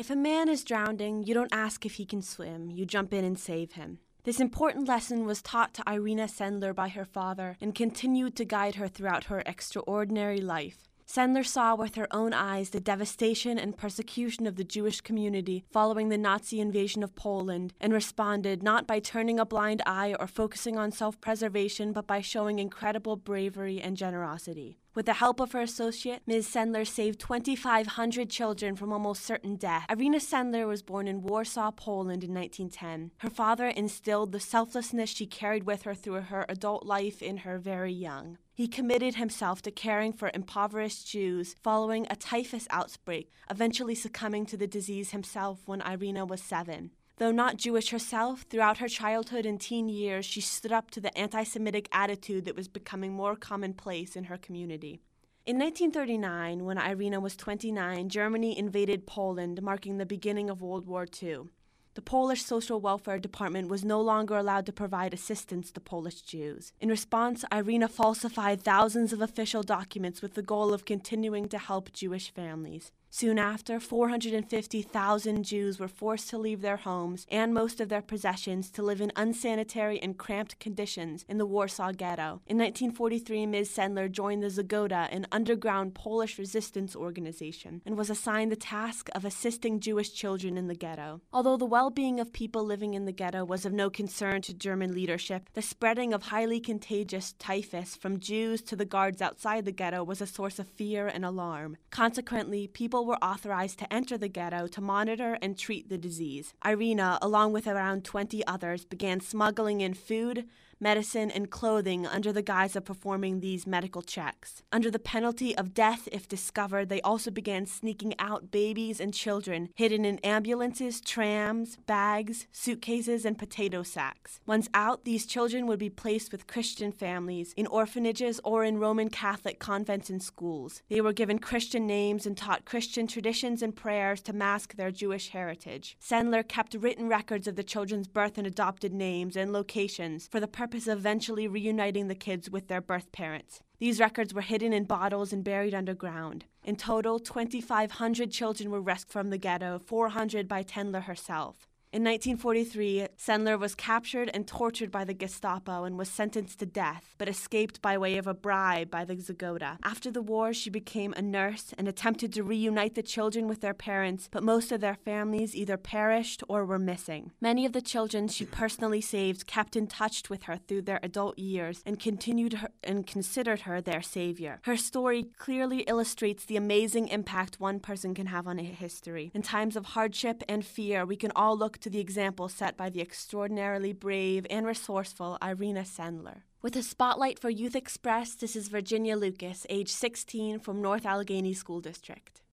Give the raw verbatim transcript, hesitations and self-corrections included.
If a man is drowning, you don't ask if he can swim, you jump in and save him. This important lesson was taught to Irina Sendler by her father and continued to guide her throughout her extraordinary life. Sendler saw with her own eyes the devastation and persecution of the Jewish community following the Nazi invasion of Poland and responded not by turning a blind eye or focusing on self-preservation, but by showing incredible bravery and generosity. With the help of her associate, Miz Sendler saved twenty-five hundred children from almost certain death. Irina Sendler was born in Warsaw, Poland in nineteen ten. Her father instilled the selflessness she carried with her through her adult life in her very young. He committed himself to caring for impoverished Jews following a typhus outbreak, eventually succumbing to the disease himself when Irina was seven. Though not Jewish herself, throughout her childhood and teen years, she stood up to the anti-Semitic attitude that was becoming more commonplace in her community. In nineteen thirty-nine, when Irina was twenty-nine, Germany invaded Poland, marking the beginning of World War Two. The Polish Social Welfare Department was no longer allowed to provide assistance to Polish Jews. In response, Irina falsified thousands of official documents with the goal of continuing to help Jewish families. Soon after, four hundred fifty thousand Jews were forced to leave their homes and most of their possessions to live in unsanitary and cramped conditions in the Warsaw Ghetto. In nineteen forty-three, Miz Sendler joined the Zagoda, an underground Polish resistance organization, and was assigned the task of assisting Jewish children in the ghetto. Although the well-being of people living in the ghetto was of no concern to German leadership, the spreading of highly contagious typhus from Jews to the guards outside the ghetto was a source of fear and alarm. Consequently, people were authorized to enter the ghetto to monitor and treat the disease. Irina, along with around twenty others, began smuggling in food, medicine, and clothing under the guise of performing these medical checks. Under the penalty of death if discovered, they also began sneaking out babies and children hidden in ambulances, trams, bags, suitcases, and potato sacks. Once out, these children would be placed with Christian families, in orphanages, or in Roman Catholic convents and schools. They were given Christian names and taught Christian traditions and prayers to mask their Jewish heritage. Sendler kept written records of the children's birth and adopted names and locations for the purpose of eventually reuniting the kids with their birth parents. These records were hidden in bottles and buried underground. In total, twenty-five hundred children were rescued from the ghetto, four hundred by Sendler herself. In nineteen forty-three, Sendler was captured and tortured by the Gestapo and was sentenced to death, but escaped by way of a bribe by the Zagoda. After the war, she became a nurse and attempted to reunite the children with their parents, but most of their families either perished or were missing. Many of the children she personally saved kept in touch with her through their adult years and continued her and considered her their savior. Her story clearly illustrates the amazing impact one person can have on a history. In times of hardship and fear, we can all look to the example set by the extraordinarily brave and resourceful Irina Sendler. With a spotlight for Youth Express, this is Virginia Lucas, age sixteen, from North Allegheny School District.